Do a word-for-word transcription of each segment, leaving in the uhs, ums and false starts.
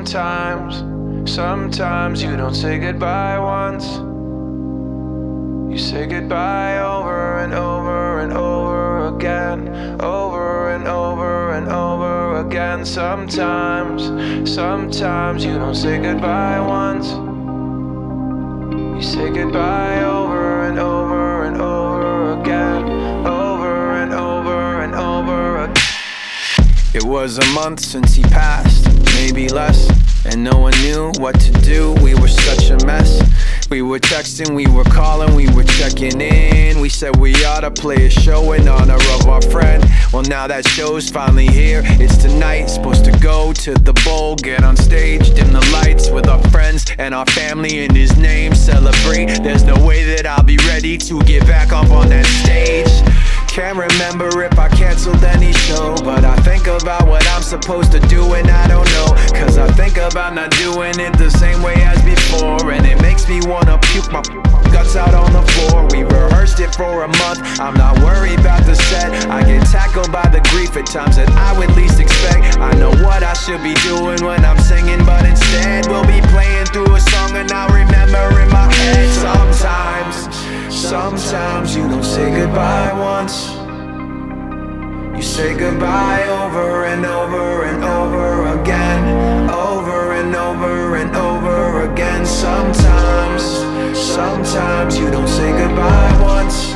Sometimes, sometimes you don't say goodbye once. You say goodbye over and over and over again, over and over and over again. Sometimes, sometimes you don't say goodbye once. You say goodbye over and over and over again, over and over and over again. It was a month since he passed, maybe less, and no one knew what to do. We were such a mess. We were texting, we were calling, we were checking in. We said we ought to play a show in honor of our friend. Well, now that show's finally here. It's tonight, supposed to go to the bowl, get on stage, dim the lights with our friends and our family in his name. Celebrate, there's no way that I'll be ready to get back up on that stage. Can't remember if I canceled any show, but I think about what I'm supposed to do and I don't know. Cause I think about not doing it the same way as before, and it makes me wanna puke my guts out on the floor. We rehearsed it for a month, I'm not worried about the set. I get tackled by the grief at times that I would least expect. I know what I should be doing when I'm singing, but instead we'll be playing through a song and I'll remember in my head. Sometimes, sometimes you don't say goodbye once. You say goodbye over and over and over again, over and over and over again. Sometimes, sometimes you don't say goodbye once.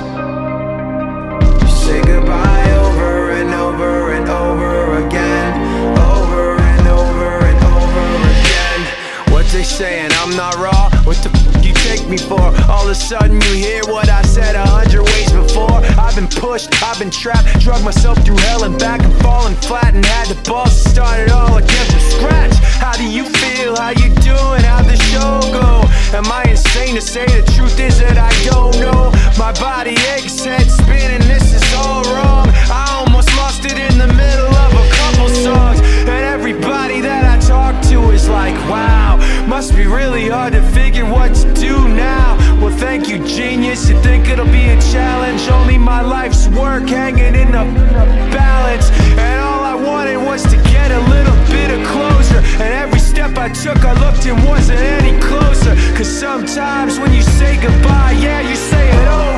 You say goodbye over and over and over again, over and over and over again. What they saying, I'm not raw? What the f you take me for? All of a sudden you hear what I said a hundred ways before. I've been pushed, I've been trapped, drug myself through hell and back and falling flat and had the balls to start it all again from scratch. How do you feel? How you doing? How'd the show go? Am I insane to say the truth is that I don't know? My body aches, head spinning, this is all wrong. I almost lost it in the middle of a couple songs, and everybody that I talk to is like, wow, must be really hard to figure what to do now. Well, thank you, genius. You think it'll be a challenge? Only my life's work hanging in the balance, and all I wanted was to get a little bit of closure. And every step I took, I looked and wasn't any closer. Cause sometimes when you say goodbye, yeah, you say it over